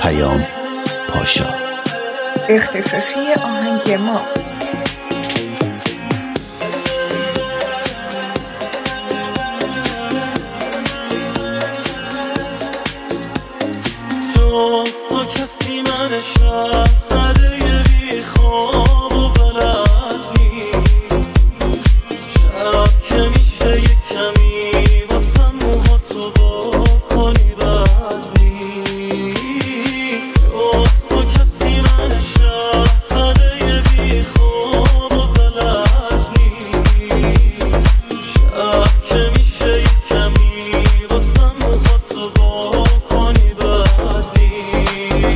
پیام پاشا. اختصاصی آهنگ ما. جز تو کسی من شب زده بی خواب و بلد نیست. شب که میشه یک کمی واسه موها تو با کنی بد نیست. جز تو کسی من شب زده بی خواب و بلد نیست. شب که میشه یک کمی واسه موها تو با کنی بد نیست.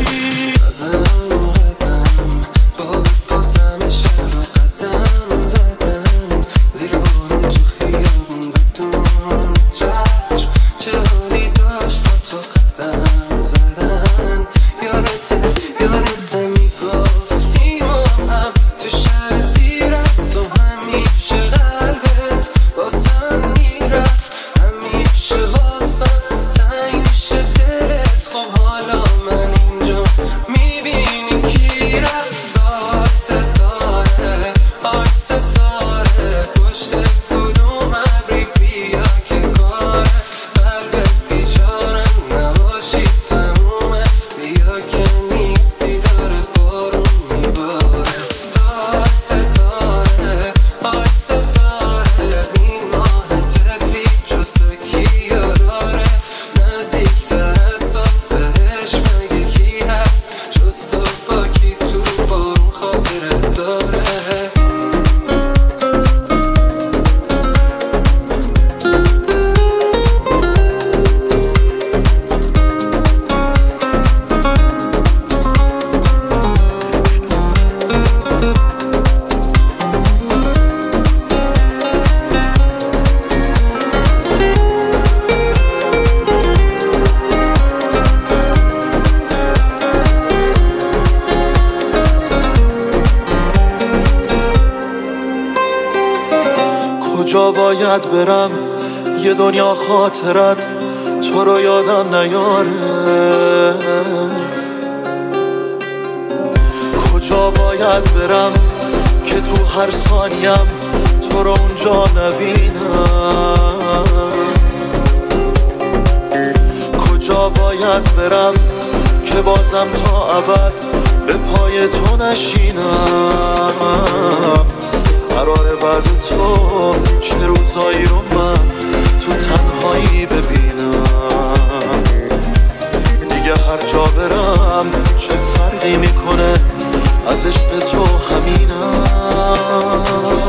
کجا باید برم یه دنیا خاطرت تو رو یادم نیاره. کجا باید برم که تو هر ثانیم تو رو اونجا نبینم. کجا باید برم که بازم تا ابد به پای تو نشینم. قراره بعد تو چه روزایی رو من تو تنهایی ببینم. دیگه هر جا برم چه فرقی میکنه از عشق تو همینم.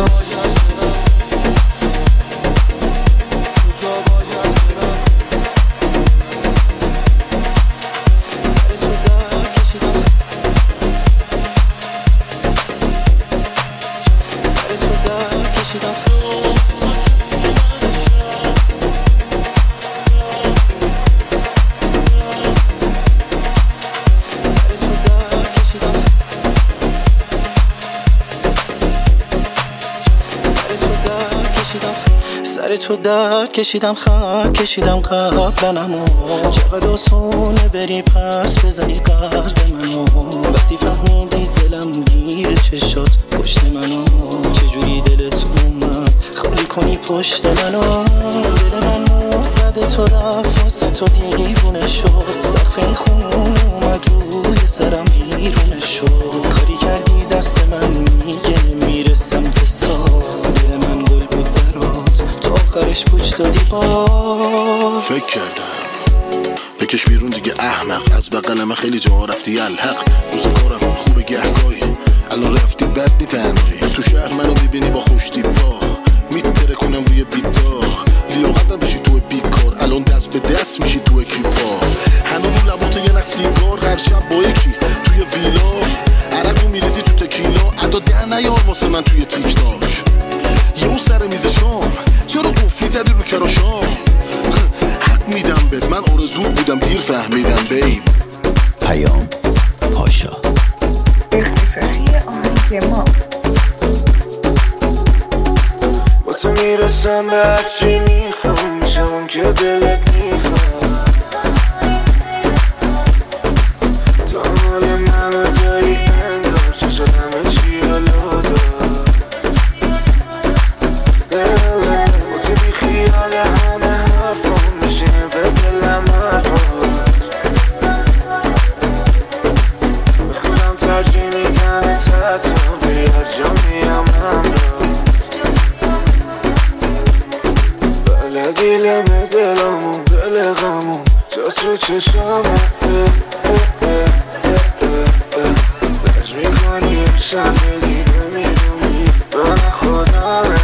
سر تو درد کشیدم خط کشیدم قبلنمو. چقدر آسونه بری پس بزنی قلب منو. وقتی فهمیدی دلم گیر چشات پشت منو. چجوری دلت اومد خالی کنی پشت منو. دل منو بعد تو رفت واسه تو دیوونه شد. سقف این خون اومد روی سرم بیرونه شد. کاری کردی دست من میگه نمیرسم به ساز. دل من گل بود برات تو آخرش پوچ دادی باز. فکر کردم بکش بیرون دیگه احمق. از بغل من خیلی جا رفتی الحق. روزگارم خوبه گهگاهی الان رفتی بد نی تنهایی. تو شهر منو میبینی با خوش دیبا میتره کنم روی بیتا. لیاقتم بشی تو بیکار الان دست به دست میشی تو اکیپا. هنو رو لبات یه نخ سیگار هر شب با یکی توی ویلا. عرقو میریزی تو تکیلا عدا در نیار واسه من توی تیک تاک. یه اون سر میز شام چرا قفلی زدی رو کراشام. حق میدم بهت من آرزوت بودم دیر فهمیدم بیب. پیام پاشا. اختصاصی آهنگ ما. با تو میرسم به هرچی میخوام. میشم که دلت میخوام. تو چشامه لج میکنی بشم دیگه میدونی من خودمه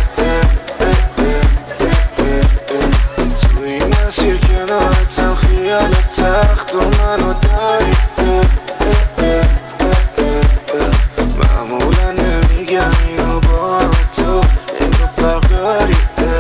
تو این مسیر کنارتم خیال تخت و منو داری معمولا نمیگم اینو با تو اینو فرق داری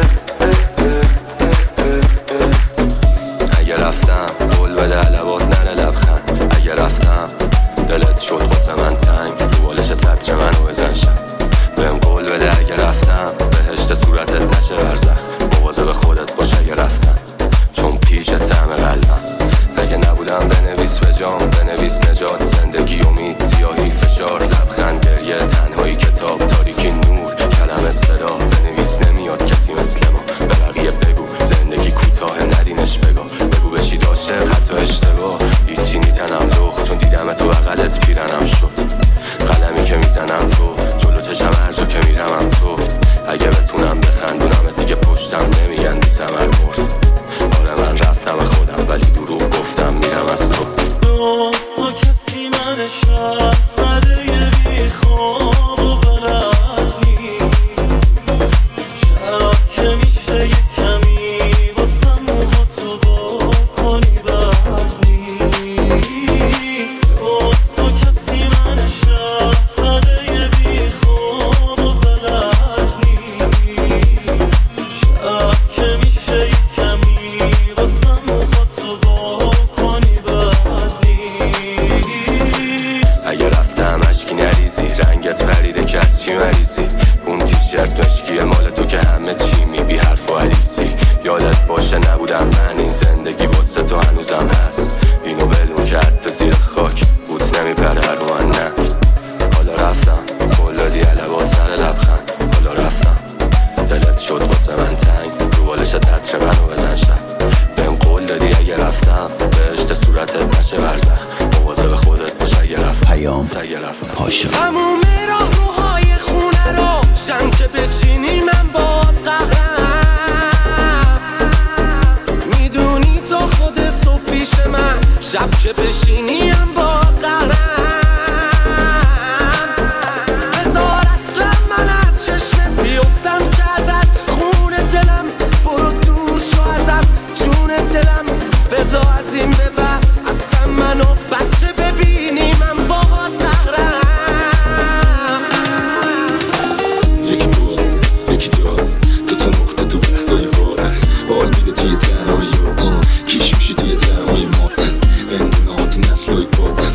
اگه رفتم قول بده لبات نره لبخند اگه رفتم دلت شد واسه من تنگ رو بالش تتر منو بزن شد بهم قول بده اگه رفتم بهشت صورتت نشه برزخ مواظب خودت باش اگه رفتم چون پیشت همه قلبم اگه نبودم بنویس به جام بنویس نجات زندگی امید سیاهی فشار لبخند گریه تنهایی کتاب تاریکی نور کلم صدا بنویس نمیاد کسی مثل ما به بقیه بگو زندگی کوتاه ندینش بگو بشی داشته خطا اشتباه هیچی نیتنم لخ چون دیدم تو بغلت پیرنم شد قلمی که میزنم تو جلو چشم هر جا که میرم تو اگه بتونم بخندونم دیگه پشتم نمیگن بی ثمر مرد آره من رفتم خودم ولی دروغ گفتم میرم از تو دوست تو کسی من شب زده یه بی خواب و بلد نیست شب که میشه یه کمی واسه موها تو با کنی بد نیست دوست تو کسی من شب زده یه بی خواب و بلد نیست شب که میشه یه کمی واسه موها تو با کنی بد نیست اگه رفتم اشکی نریزی رنگت پریده که از چی مریضی اون تیشرت مشکیه مال تو که همه چی میبی حرف و عریضی یادت باشه نبودم من این زندگی واسه تو هنوزم هست اینو بدون که حتی زیر خاک بوت نمیپره رو من نه حالا رفتم قول دادی لبات سر لبخند حالا رفتم دلت شد واسه من تنگ رو بالش تتر منو بزن شب بهم قول دادی اگه رفتم بهشت صورتت نشه برزخ مواظب خودت باش اگه رفتم پیام پاشا تموم راهروهای خونه رو شم که بچینی من باد قهرم میدونی تا خود صبح پیش من شب که بشینی هم باد قهرم بذار اصلا من از چشمت بیفتم که ازت خون دلم برو دور شو ازم جون دلم بذار از این به بعد اصلا منو بچه ببینی من باهات قهرم یکی تو یکی جاست دوتا نقطه تو وقتای باره بال میده توی تنهایی کیش میشی توی تنهایی ما بندونه هاتی نسلوی پات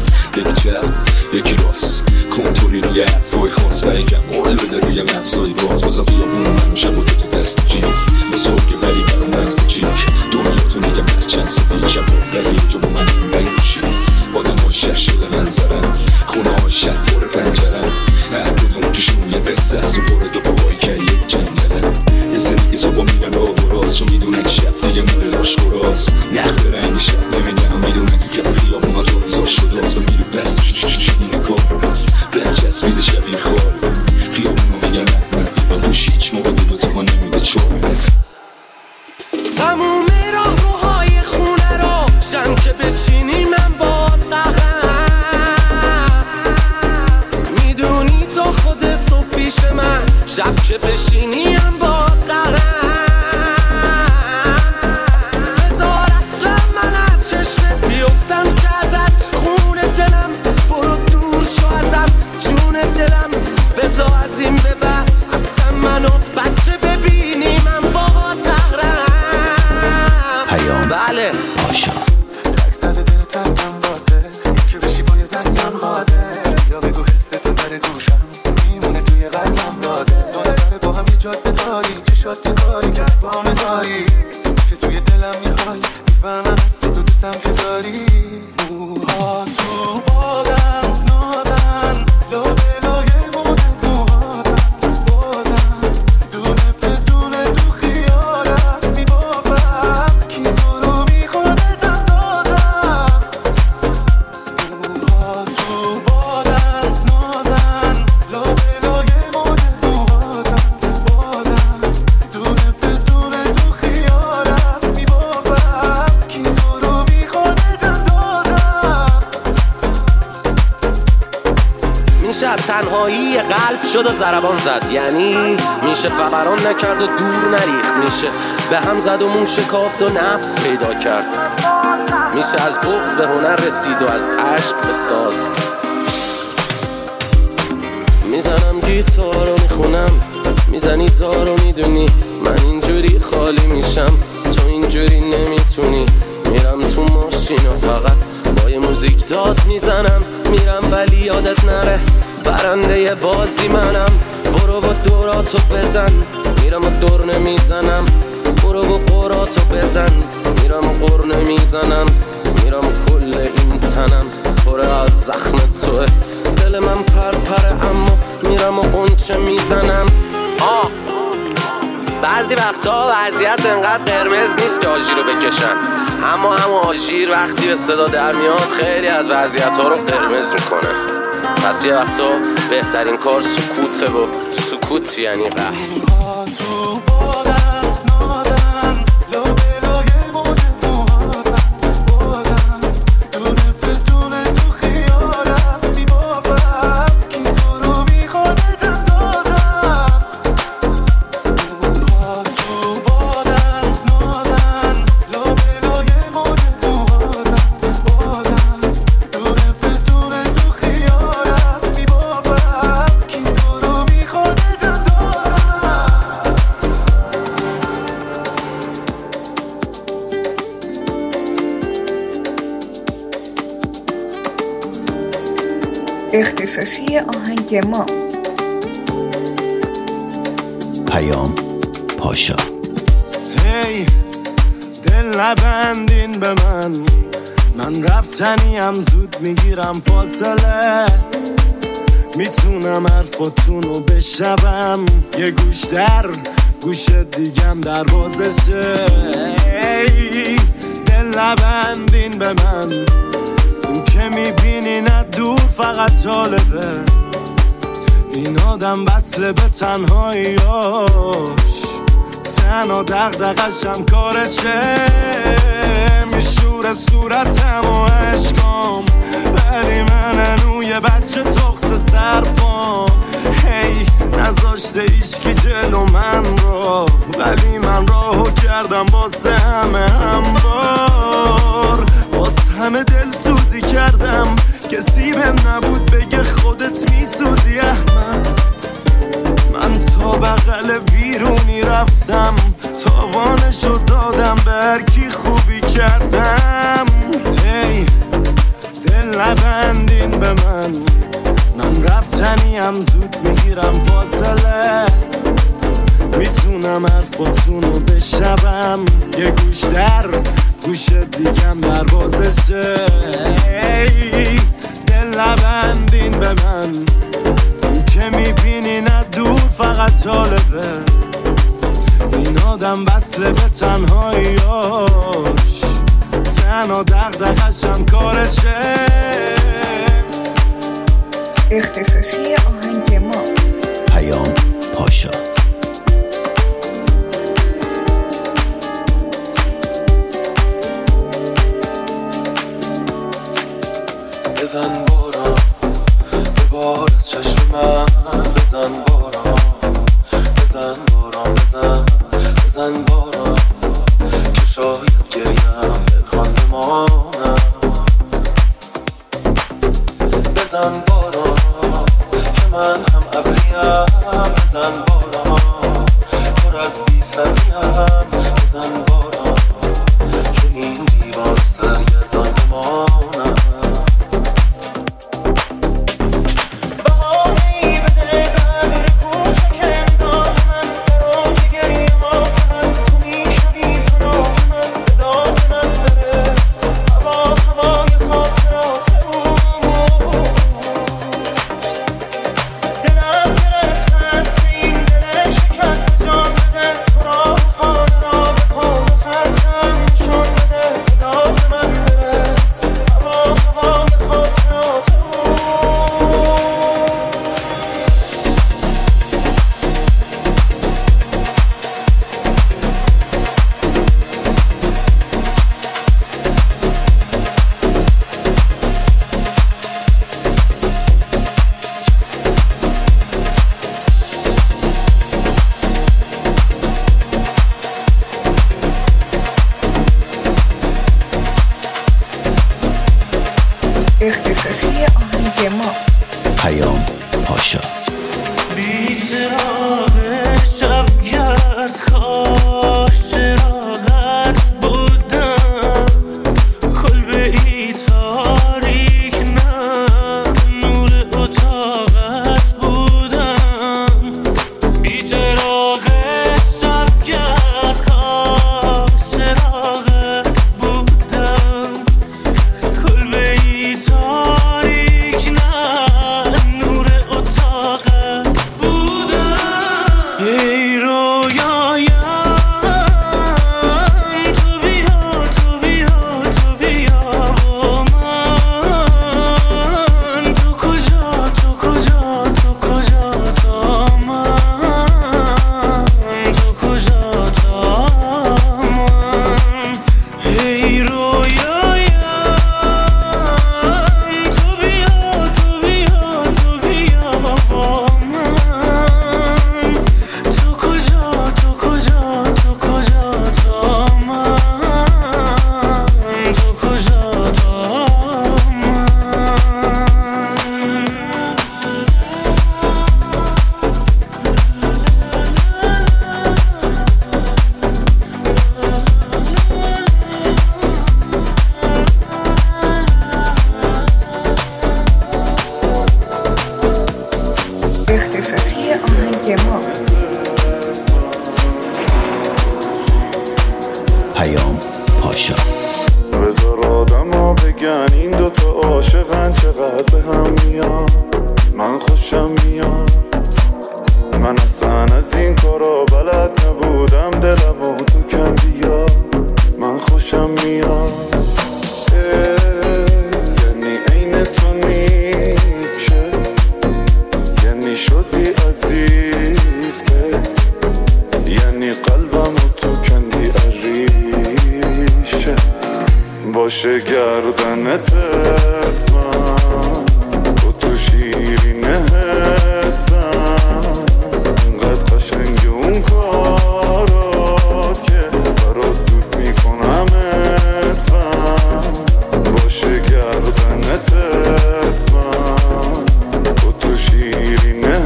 میشه تنهایی قلب شد و ضربان زد، یعنی میشه فقران نکرد و دور نریخت، میشه به هم زد و مون شکافت و نفس پیدا کرد، میشه از بغض به هنر رسید و از عشق به ساز. میزنم گیتار رو میخونم، میزنی زار رو میدونی، من اینجوری خالی میشم تو اینجوری نمیتونی. میرم تو ماشین و فقط با یه موزیک داد میزنم، میرم ولی یادت نره برنده بازی منم. برو و دوراتو بزن، میرم و دور نمیزنم. برو و قراتو بزن، میرم و قر نمیزنم. میرم و کل این تنم پر از زخم توه، دل من پرپره اما میرم و قنچه میزنم. بعضی وقتا وضعیت انقدر قرمز نیست که آژیر رو بکشن، اما هم آژیر وقتی به صدا در میاد خیلی از وضعیت ها رو قرمز میکنه. پس یه وقتا بهترین کار سکوته و سکوت یعنی قهر. اختصاصی آهنگ ما. پیام پاشا. هی دل نبندین به من رفتنیم زود میگیرم فاصله. میتونم حرفاتونو بشنوم، یه گوش در گوش دیگم دروازشه. هی دل نبندین به من، این که میبینی نه دور فقط جالبه. این آدم وصله به تنهاییاش، تنها دغدغه‌شم کارشه. میشوره صورتم و عشقام، ولی من هنو یه بچه تخص سرپام. هی نذاشته ایشکی جلو من رو، ولی من راهو کردم واسه همه همبار. واسه همه دل سوزی کردم، کسی بهم نبود بگه خودت میسوزی احمد. من تا بغل بیرونی رفتم، تاوانشو دادم به هر کی خوبی کردم. هی دل نبندین به من رفتنیم زود میگیرم فاصله. میتونم حرفاتونو بشنوم، یه گوش در گوش دیگم دروازشه. هی دل نبندین به من، این که میبینی نه دور فقط جالبه. این آدم وصله به تنهاییاش، تنها دغدغه‌شم کارشه. اختصاصی آهنگ ما. پیام پاشا. بزن باران ببار از چشم من، بزن باران بزن باران بزن باران که شاید گریم پنهان بمانم. بزن باران که من هم ابریم، بزن باران پر از بی سریم. بزن باران که این دیوار سرگردان بمانم. اختصاصی آهنگ ما. پیام پاشا. بی‌چراغ شبگرد کاش چراغت بودم، کلبه‌ای تاریک نه نور اتاقت بودم. بی‌چراغ شبگرد کاش چراغت بودم، کلبه‌ای تاریک نه نور اتاقت بودم. ای رویایم تو بیا تو بیا تو بیا با من، تو کجا تو کجا تو کجا تا من، تو کجا تا من. ای رویایم تو بیا تو بیا تو بیا با من، تو کجا تو کجا تو کجا تا من، تو کجا تا من. اختصاصی آهنگ ما. پیام پاشا. بذار آدما بگن این دوتا عاشقن چقدر به هم میان، من خوشم میاد. من اصلا از این کارا بلد نبودم، دلمو تو کندیا من خوشم میاد. یعنی عین تو نیست، یعنی شدی عزیز، یعنی قلبمو تو کندی عریشه. باشه گردنت اسمم، تو تو شیرینه حسم، انقدر قشنگ اون کارات که برات دود میکنم اسمم. باشه گردنت اسمم، تو تو شیرینه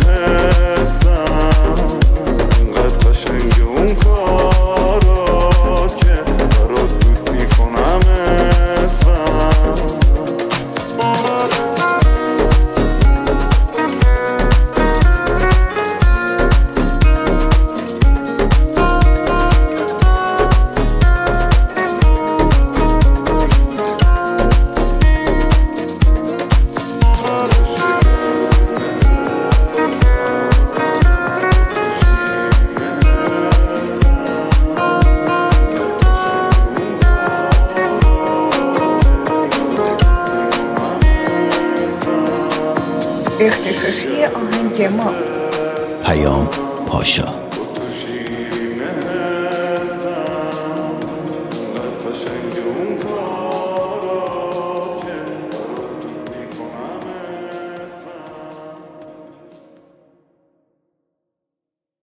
حسم، انقدر قشنگ اون کارات که برات دود میکنم اسمم. اختصاصی آهنگ ما. پیام پاشا.